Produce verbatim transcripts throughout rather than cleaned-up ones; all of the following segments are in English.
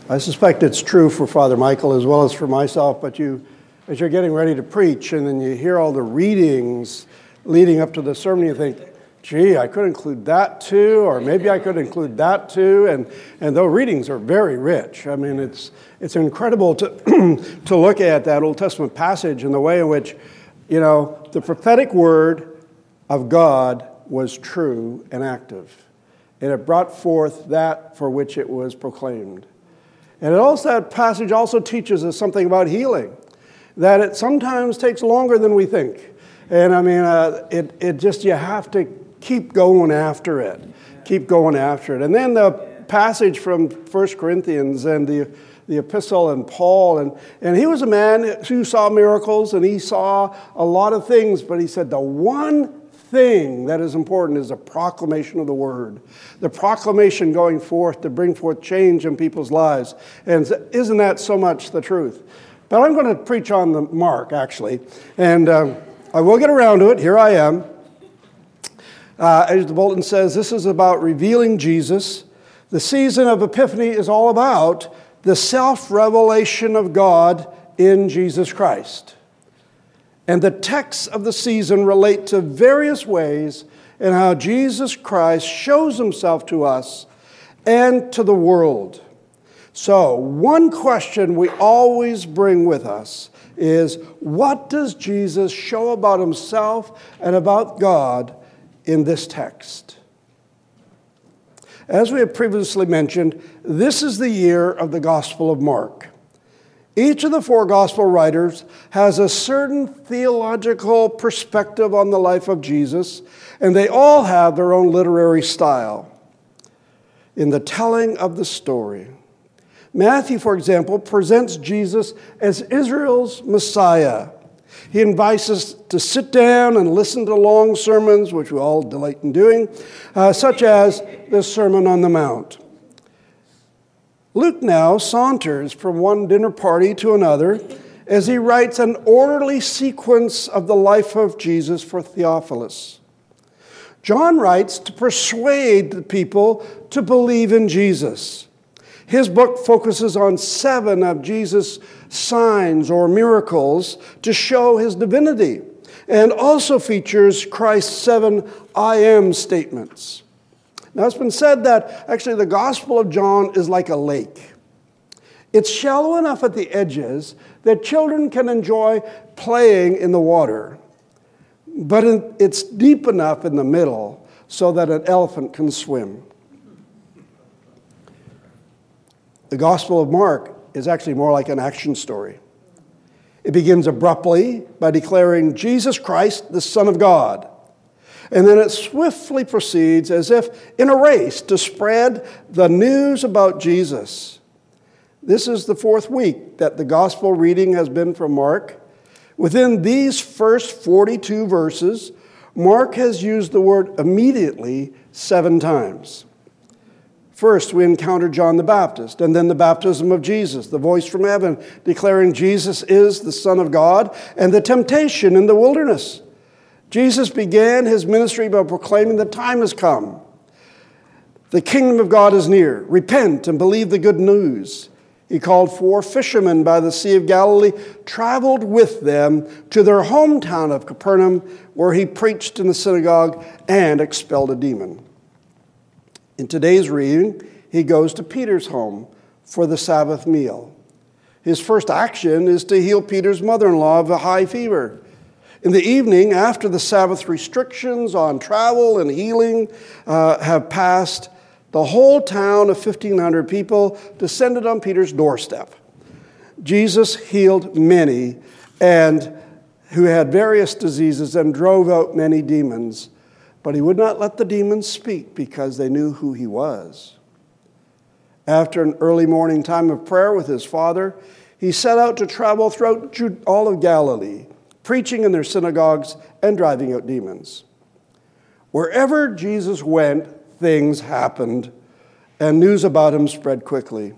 I suspect it's true for Father Michael as well as for myself, but you, as you're getting ready to preach and then you hear all the readings leading up to the sermon, you think, gee, I could include that too, or maybe I could include that too, and, and those readings are very rich. I mean, it's it's incredible to to look at that Old Testament passage and the way in which, you know, the prophetic word of God was true and active, and it brought forth that for which it was proclaimed. And it also, that passage also teaches us something about healing, that it sometimes takes longer than we think. And I mean, uh, it, it just, you have to keep going after it. Keep going after it. And then the passage from First Corinthians and the, the epistle and Paul, and, and he was a man who saw miracles and he saw a lot of things, but he said the one thing that is important is the proclamation of the word. The proclamation going forth to bring forth change in people's lives. And isn't that so much the truth? But I'm going to preach on the Mark, actually. And um, I will get around to it. Here I am. Uh, as the bulletin says, this is about revealing Jesus. The season of Epiphany is all about the self-revelation of God in Jesus Christ. And the texts of the season relate to various ways in how Jesus Christ shows himself to us and to the world. So, one question we always bring with us is, what does Jesus show about himself and about God in this text? As we have previously mentioned, this is the year of the Gospel of Mark. Each of the four gospel writers has a certain theological perspective on the life of Jesus, and they all have their own literary style in the telling of the story. Matthew, for example, presents Jesus as Israel's Messiah. He invites us to sit down and listen to long sermons, which we all delight in doing, uh, such as the Sermon on the Mount. Luke now saunters from one dinner party to another as he writes an orderly sequence of the life of Jesus for Theophilus. John writes to persuade the people to believe in Jesus. His book focuses on seven of Jesus' signs or miracles to show his divinity, and also features Christ's seven I am statements. Now, it's been said that actually the Gospel of John is like a lake. It's shallow enough at the edges that children can enjoy playing in the water, but it's deep enough in the middle so that an elephant can swim. The Gospel of Mark is actually more like an action story. It begins abruptly by declaring Jesus Christ, the Son of God. And then it swiftly proceeds as if in a race to spread the news about Jesus. This is the fourth week that the gospel reading has been from Mark. Within these first forty-two verses, Mark has used the word immediately seven times. First, we encounter John the Baptist, and then the baptism of Jesus, the voice from heaven declaring Jesus is the Son of God, and the temptation in the wilderness. Jesus began his ministry by proclaiming the time has come. The kingdom of God is near. Repent and believe the good news. He called four fishermen by the Sea of Galilee, traveled with them to their hometown of Capernaum, where he preached in the synagogue and expelled a demon. In today's reading, he goes to Peter's home for the Sabbath meal. His first action is to heal Peter's mother-in-law of a high fever. In the evening, after the Sabbath restrictions on travel and healing uh, have passed, the whole town of fifteen hundred people descended on Peter's doorstep. Jesus healed many and who had various diseases and drove out many demons, but he would not let the demons speak because they knew who he was. After an early morning time of prayer with his Father, he set out to travel throughout all of Galilee, preaching in their synagogues and driving out demons. Wherever Jesus went, things happened, and news about him spread quickly.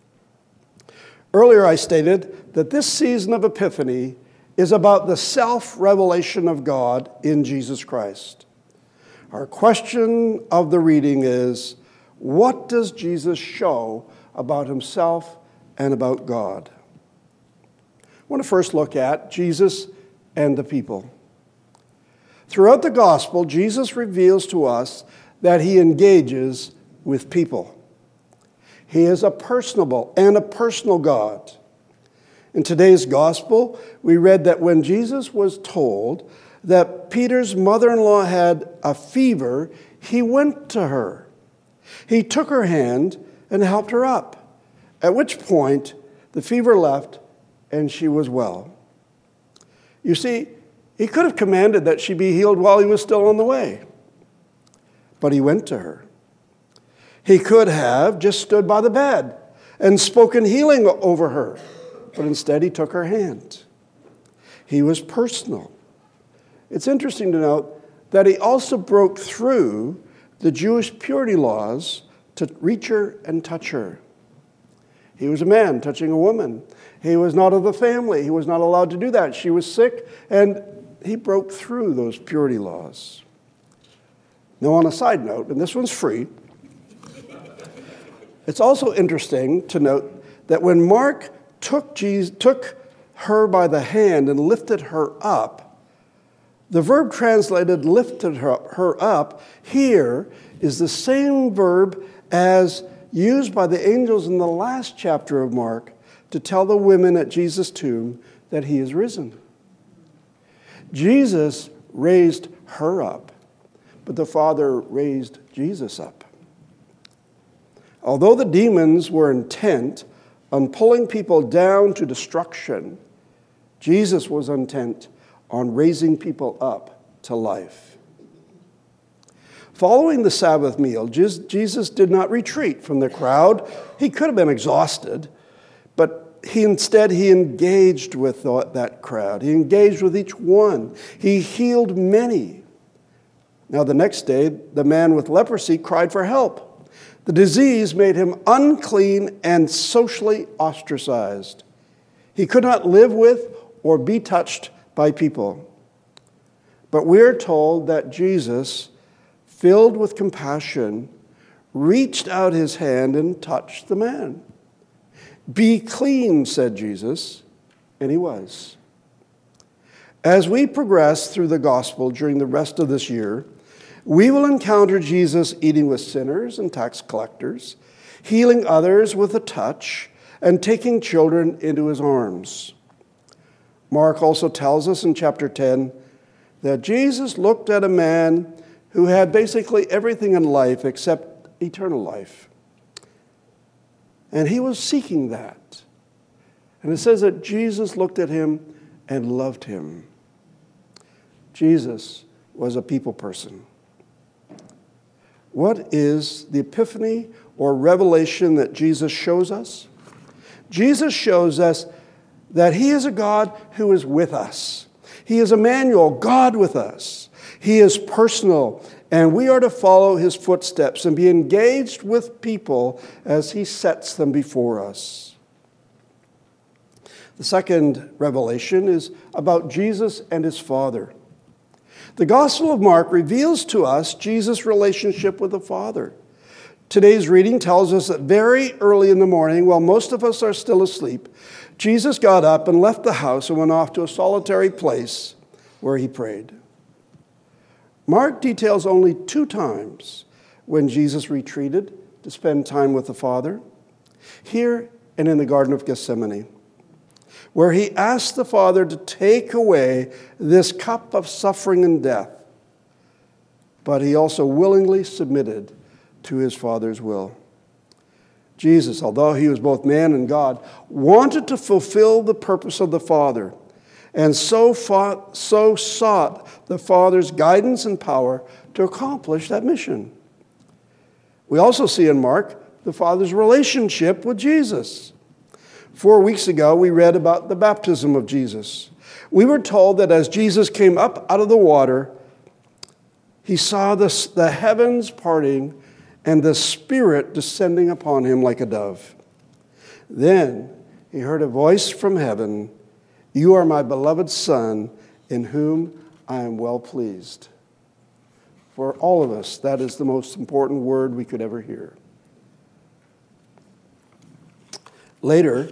Earlier I stated that this season of Epiphany is about the self-revelation of God in Jesus Christ. Our question of the reading is, what does Jesus show about himself and about God. I want to first look at Jesus and the people. Throughout the gospel, Jesus reveals to us that he engages with people. He is a personable and a personal God. In today's gospel, we read that when Jesus was told that Peter's mother-in-law had a fever, he went to her. He took her hand and helped her up, at which point the fever left and she was well. You see, he could have commanded that she be healed while he was still on the way, but he went to her. He could have just stood by the bed and spoken healing over her, but instead he took her hand. He was personal. It's interesting to note that he also broke through the Jewish purity laws to reach her and touch her. He was a man touching a woman. He was not of the family. He was not allowed to do that. She was sick, and he broke through those purity laws. Now, on a side note, and this one's free, it's also interesting to note that when Mark took, Jesus, took her by the hand and lifted her up, the verb translated lifted her, her up here is the same verb as used by the angels in the last chapter of Mark to tell the women at Jesus' tomb that he is risen. Jesus raised her up, but the Father raised Jesus up. Although the demons were intent on pulling people down to destruction, Jesus was intent on raising people up to life. Following the Sabbath meal, Jesus did not retreat from the crowd. He could have been exhausted, but he instead he engaged with that crowd. He engaged with each one. He healed many. Now the next day, the man with leprosy cried for help. The disease made him unclean and socially ostracized. He could not live with or be touched by people. But we're told that Jesus, filled with compassion, reached out his hand and touched the man. "Be clean," said Jesus, and he was. As we progress through the gospel during the rest of this year, we will encounter Jesus eating with sinners and tax collectors, healing others with a touch, and taking children into his arms. Mark also tells us in chapter ten that Jesus looked at a man who had basically everything in life except eternal life. And he was seeking that. And it says that Jesus looked at him and loved him. Jesus was a people person. What is the epiphany or revelation that Jesus shows us? Jesus shows us that he is a God who is with us. He is Emmanuel, God with us. He is personal, and we are to follow his footsteps and be engaged with people as he sets them before us. The second revelation is about Jesus and his Father. The Gospel of Mark reveals to us Jesus' relationship with the Father. Today's reading tells us that very early in the morning, while most of us are still asleep, Jesus got up and left the house and went off to a solitary place where he prayed. Mark details only two times when Jesus retreated to spend time with the Father, here and in the Garden of Gethsemane, where he asked the Father to take away this cup of suffering and death. But he also willingly submitted to his Father's will. Jesus, although he was both man and God, wanted to fulfill the purpose of the Father, and so, fought, so sought the Father's guidance and power to accomplish that mission. We also see in Mark the Father's relationship with Jesus. Four weeks ago, we read about the baptism of Jesus. We were told that as Jesus came up out of the water, he saw the, the heavens parting and the Spirit descending upon him like a dove. Then he heard a voice from heaven, "You are my beloved Son, in whom I am well pleased." For all of us, that is the most important word we could ever hear. Later,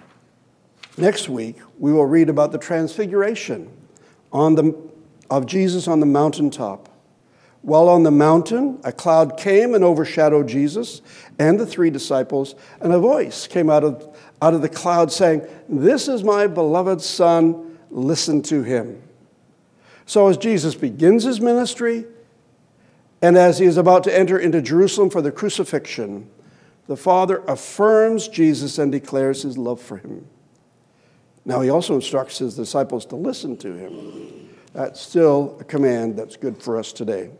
next week, we will read about the transfiguration on the, of Jesus on the mountaintop. While on the mountain, a cloud came and overshadowed Jesus and the three disciples, and a voice came out of, out of the cloud saying, "This is my beloved Son, listen to him." So as Jesus begins his ministry, and as he is about to enter into Jerusalem for the crucifixion, the Father affirms Jesus and declares his love for him. Now, he also instructs his disciples to listen to him. That's still a command that's good for us today.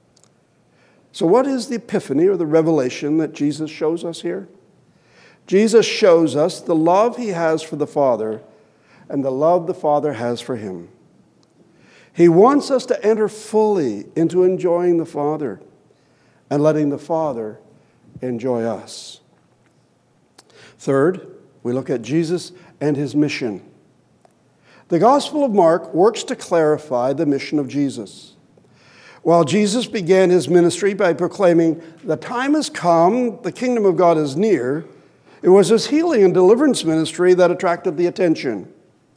So what is the epiphany or the revelation that Jesus shows us here? Jesus shows us the love he has for the Father and the love the Father has for him. He wants us to enter fully into enjoying the Father and letting the Father enjoy us. Third, we look at Jesus and his mission. The Gospel of Mark works to clarify the mission of Jesus. While Jesus began his ministry by proclaiming, "The time has come, the kingdom of God is near," it was his healing and deliverance ministry that attracted the attention.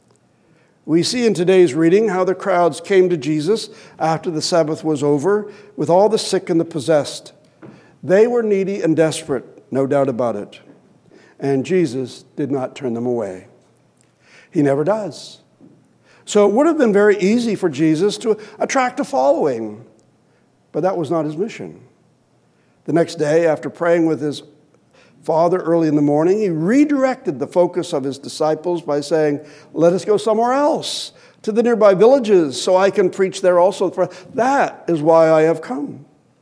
We see in today's reading how the crowds came to Jesus after the Sabbath was over with all the sick and the possessed. They were needy and desperate, no doubt about it. And Jesus did not turn them away. He never does. So it would have been very easy for Jesus to attract a following, but that was not his mission. The next day, after praying with his Father early in the morning, he redirected the focus of his disciples by saying, "Let us go somewhere else, to the nearby villages, so I can preach there also. For that is why I have come."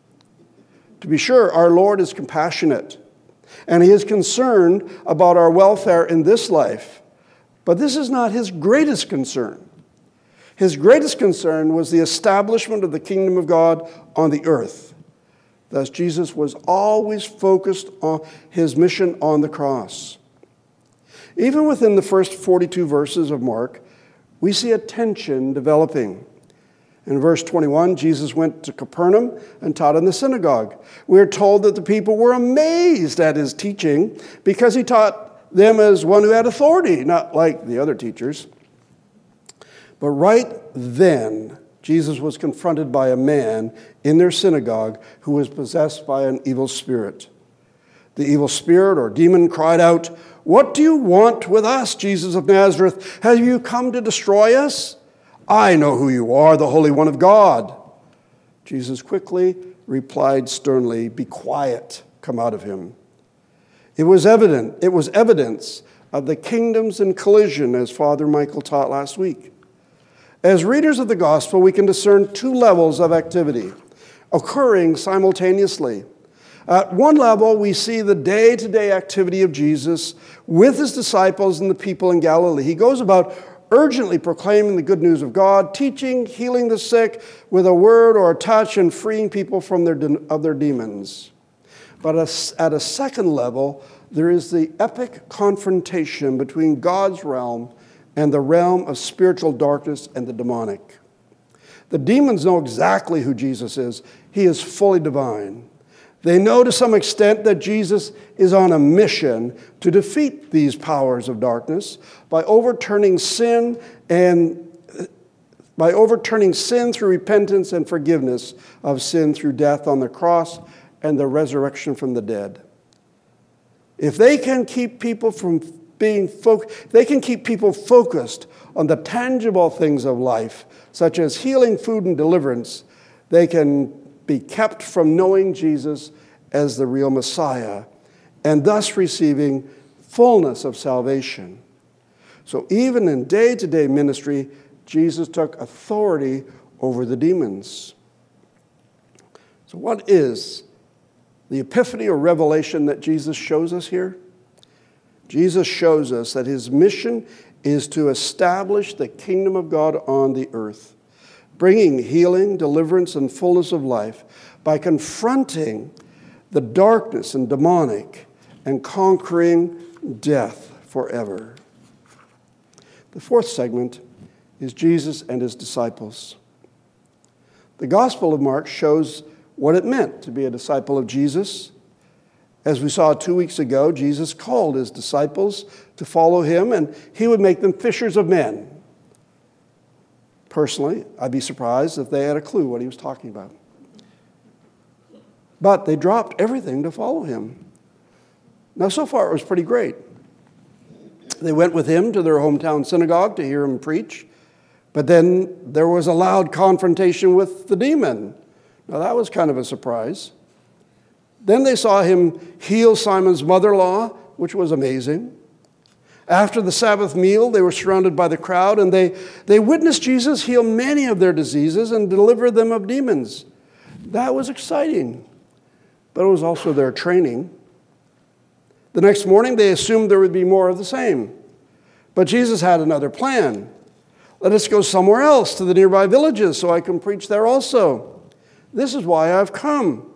To be sure, our Lord is compassionate, and he is concerned about our welfare in this life. But this is not his greatest concern. His greatest concern was the establishment of the kingdom of God on the earth. Thus, Jesus was always focused on his mission on the cross. Even within the first forty-two verses of Mark, we see a tension developing. In verse twenty-one, Jesus went to Capernaum and taught in the synagogue. We are told that the people were amazed at his teaching because he taught them as one who had authority, not like the other teachers. But right then, Jesus was confronted by a man in their synagogue who was possessed by an evil spirit. The evil spirit or demon cried out, "What do you want with us, Jesus of Nazareth? Have you come to destroy us? I know who you are, the Holy One of God." Jesus quickly replied sternly, "Be quiet, come out of him." It was evident, it was evidence of the kingdoms in collision, as Father Michael taught last week. As readers of the gospel, we can discern two levels of activity occurring simultaneously. At one level, we see the day-to-day activity of Jesus with his disciples and the people in Galilee. He goes about urgently proclaiming the good news of God, teaching, healing the sick with a word or a touch, and freeing people from their de- of their demons. But at a second level, there is the epic confrontation between God's realm and the realm of spiritual darkness and the demonic. The demons know exactly who Jesus is. He is fully divine. They know to some extent that Jesus is on a mission to defeat these powers of darkness by overturning sin and by overturning sin through repentance and forgiveness of sin through death on the cross and the resurrection from the dead. If they can keep people from being fo- they can keep people focused on the tangible things of life, such as healing, food, and deliverance, they can be kept from knowing Jesus as the real Messiah and thus receiving fullness of salvation. So even in day-to-day ministry, Jesus took authority over the demons. So what is the epiphany or revelation that Jesus shows us here? Jesus shows us that his mission is to establish the kingdom of God on the earth, bringing healing, deliverance, and fullness of life by confronting the darkness and demonic and conquering death forever. The fourth segment is Jesus and his disciples. The Gospel of Mark shows what it meant to be a disciple of Jesus, As we saw two weeks ago, Jesus called his disciples to follow him, and he would make them fishers of men. Personally, I'd be surprised if they had a clue what he was talking about. But they dropped everything to follow him. Now, so far, it was pretty great. They went with him to their hometown synagogue to hear him preach. But then there was a loud confrontation with the demon. Now, that was kind of a surprise. Then they saw him heal Simon's mother-in-law, which was amazing. After the Sabbath meal, they were surrounded by the crowd, and they, they witnessed Jesus heal many of their diseases and deliver them of demons. That was exciting, but it was also their training. The next morning, they assumed there would be more of the same. But Jesus had another plan. Let us go somewhere else to the nearby villages so I can preach there also. This is why I've come.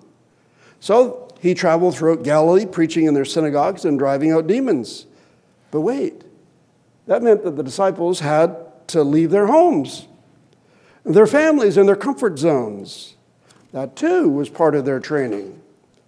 So he traveled throughout Galilee, preaching in their synagogues and driving out demons. But wait, that meant that the disciples had to leave their homes, their families, and their comfort zones. That too was part of their training.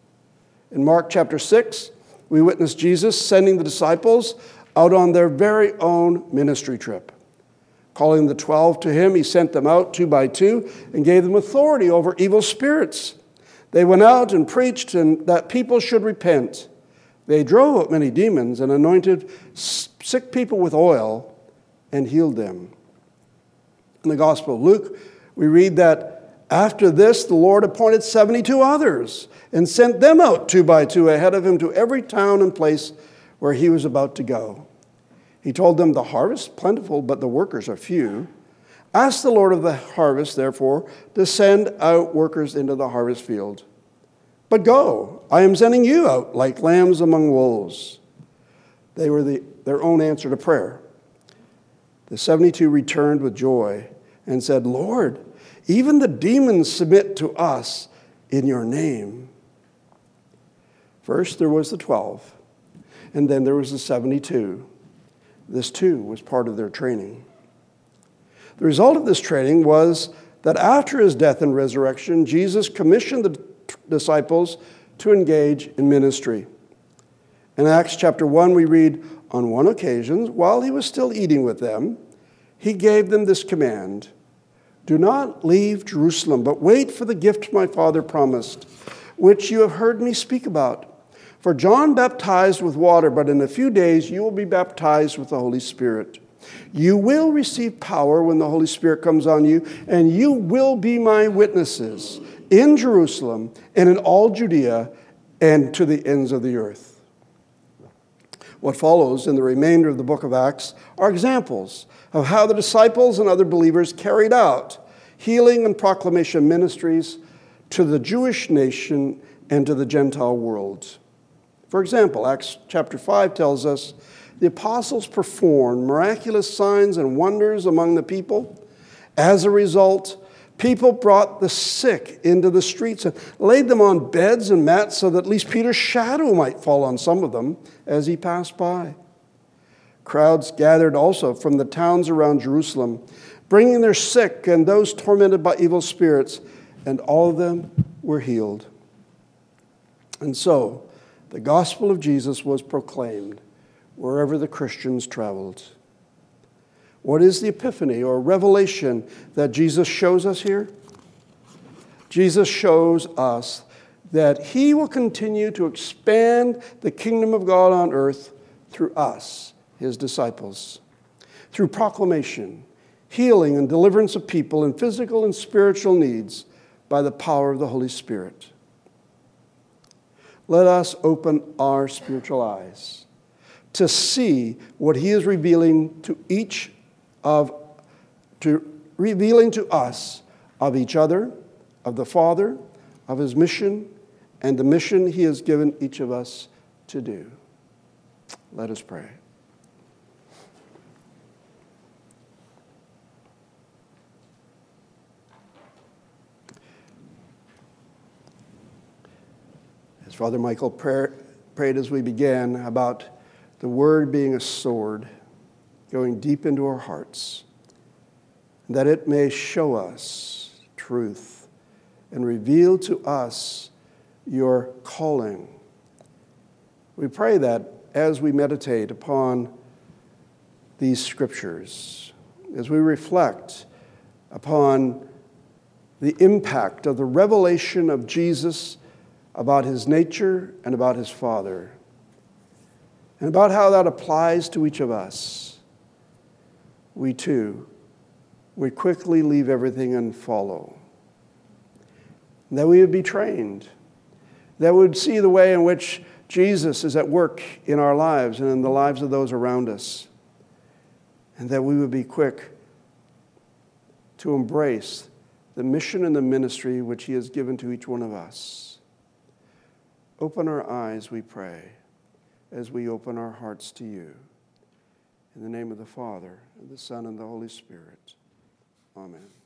In Mark chapter six, we witnessed Jesus sending the disciples out on their very own ministry trip. Calling the twelve to him, he sent them out two by two and gave them authority over evil spirits. They went out and preached and that people should repent. They drove out many demons and anointed sick people with oil and healed them. In the Gospel of Luke, we read that after this, the Lord appointed seventy-two others and sent them out two by two ahead of him to every town and place where he was about to go. He told them, the harvest is plentiful, but the workers are few. Ask the Lord of the harvest, therefore, to send out workers into the harvest field. But go, I am sending you out like lambs among wolves. They were the, their own answer to prayer. The seventy-two returned with joy and said, Lord, even the demons submit to us in your name. First, there was the twelve, and then there was the seventy-two. This, too, was part of their training. The result of this training was that after his death and resurrection, Jesus commissioned the disciples to engage in ministry. In Acts chapter one, we read, on one occasion, while he was still eating with them, he gave them this command, do not leave Jerusalem, but wait for the gift my Father promised, which you have heard me speak about. For John baptized with water, but in a few days you will be baptized with the Holy Spirit. You will receive power when the Holy Spirit comes on you, and you will be my witnesses in Jerusalem and in all Judea and to the ends of the earth. What follows in the remainder of the book of Acts are examples of how the disciples and other believers carried out healing and proclamation ministries to the Jewish nation and to the Gentile world. For example, Acts chapter five tells us the apostles performed miraculous signs and wonders among the people. As a result, people brought the sick into the streets and laid them on beds and mats so that at least Peter's shadow might fall on some of them as he passed by. Crowds gathered also from the towns around Jerusalem, bringing their sick and those tormented by evil spirits, and all of them were healed. And so, the gospel of Jesus was proclaimed wherever the Christians traveled. What is the epiphany or revelation that Jesus shows us here? Jesus shows us that he will continue to expand the kingdom of God on earth through us, his disciples, through proclamation, healing, and deliverance of people in physical and spiritual needs by the power of the Holy Spirit. Let us open our spiritual eyes to see what he is revealing to each of, to revealing to us of each other, of the Father, of his mission, and the mission he has given each of us to do. Let us pray. As Father Michael pray, prayed as we began about the word being a sword going deep into our hearts, that it may show us truth and reveal to us your calling We pray that as we meditate upon these scriptures, as we reflect upon the impact of the revelation of Jesus about his nature and about his Father, and about how that applies to each of us, we too, we quickly leave everything and follow. That we would be trained, that we would see the way in which Jesus is at work in our lives and in the lives of those around us, and that we would be quick to embrace the mission and the ministry which he has given to each one of us. Open our eyes, we pray, as we open our hearts to you. In the name of the Father, and the Son, and the Holy Spirit. Amen.